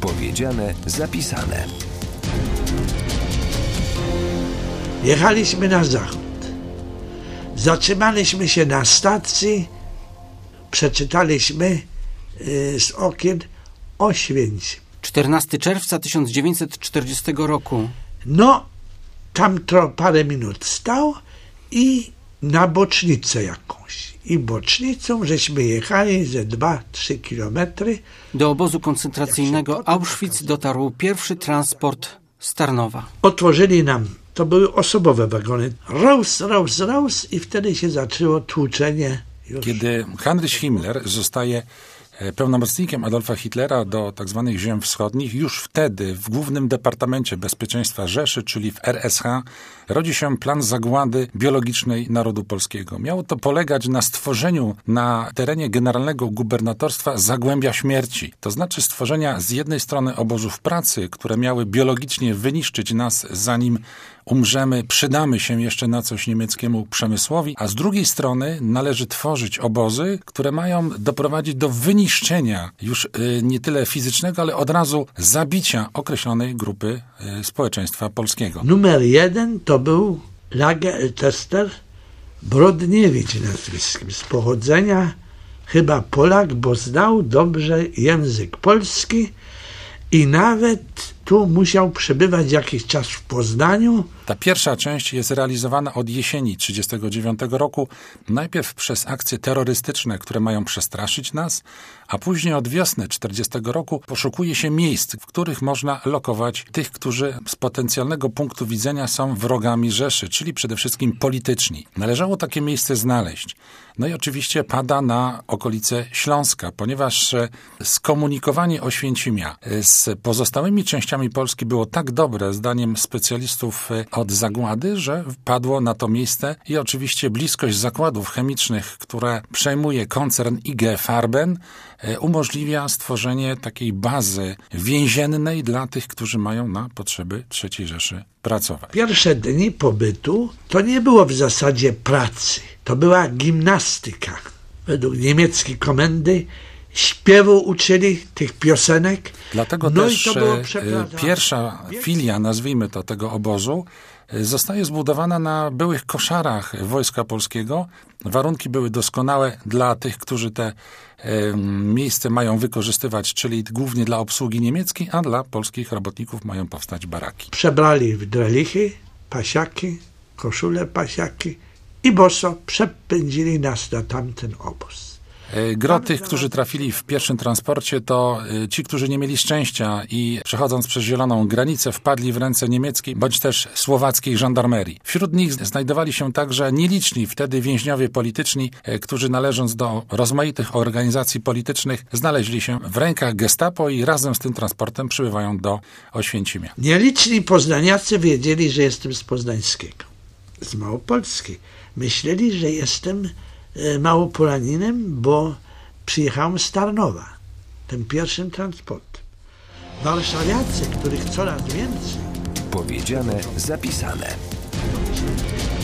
Powiedziane, zapisane. Jechaliśmy na zachód. Zatrzymaliśmy się na stacji. Przeczytaliśmy z okien Oświęcim. 14 czerwca 1940 roku. No, tam parę minut stał i na bocznicę jakąś. I bocznicą żeśmy jechali ze 2-3 kilometry. Do obozu koncentracyjnego Auschwitz dotarł pierwszy transport z Tarnowa. Otworzyli nam, to były osobowe wagony. Raus i wtedy się zaczęło tłuczenie. Kiedy Heinrich Himmler zostaje pełnomocnikiem Adolfa Hitlera do tzw. ziem wschodnich, już wtedy w Głównym Departamencie Bezpieczeństwa Rzeszy, czyli w RSH, rodzi się plan zagłady biologicznej narodu polskiego. Miało to polegać na stworzeniu na terenie generalnego gubernatorstwa zagłębia śmierci. To znaczy stworzenia z jednej strony obozów pracy, które miały biologicznie wyniszczyć nas, zanim umrzemy, przydamy się jeszcze na coś niemieckiemu przemysłowi, a z drugiej strony należy tworzyć obozy, które mają doprowadzić do wyniszczenia już nie tyle fizycznego, ale od razu zabicia określonej grupy społeczeństwa polskiego. Numer 1 to był Lagertester Brodniewicz nazwiskiem, z pochodzenia chyba Polak, bo znał dobrze język polski i nawet tu musiał przebywać jakiś czas w Poznaniu. Ta pierwsza część jest realizowana od jesieni 1939 roku, najpierw przez akcje terrorystyczne, które mają przestraszyć nas, a później od wiosny 1940 roku poszukuje się miejsc, w których można lokować tych, którzy z potencjalnego punktu widzenia są wrogami Rzeszy, czyli przede wszystkim polityczni. Należało takie miejsce znaleźć. No i oczywiście pada na okolice Śląska, ponieważ skomunikowanie Oświęcimia z pozostałymi częściami Polski było tak dobre, zdaniem specjalistów od zagłady, że padło na to miejsce i oczywiście bliskość zakładów chemicznych, które przejmuje koncern IG Farben, umożliwia stworzenie takiej bazy więziennej dla tych, którzy mają na potrzeby III Rzeszy pracować. Pierwsze dni pobytu to nie było w zasadzie pracy. To była gimnastyka. Według niemieckiej komendy śpiewu uczyli, tych piosenek. Dlatego no też pierwsza filia, nazwijmy to, tego obozu zostaje zbudowana na byłych koszarach Wojska Polskiego. Warunki były doskonałe dla tych, którzy te miejsce mają wykorzystywać, czyli głównie dla obsługi niemieckiej, a dla polskich robotników mają powstać baraki. Przebrali w drelichy, pasiaki, koszule pasiaki i boso przepędzili nas na tamten obóz. Gro tych, którzy trafili w pierwszym transporcie, to ci, którzy nie mieli szczęścia i przechodząc przez zieloną granicę wpadli w ręce niemieckiej bądź też słowackiej żandarmerii. Wśród nich znajdowali się także nieliczni wtedy więźniowie polityczni, którzy należąc do rozmaitych organizacji politycznych znaleźli się w rękach gestapo i razem z tym transportem przybywają do Oświęcimia. Nieliczni poznaniacy wiedzieli, że jestem z Poznańskiego, z Małopolski. Myśleli, że jestem Małopolaninem, bo przyjechałem z Tarnowa, tym pierwszym transportem. Warszawiacy, których coraz więcej. Powiedziane, zapisane.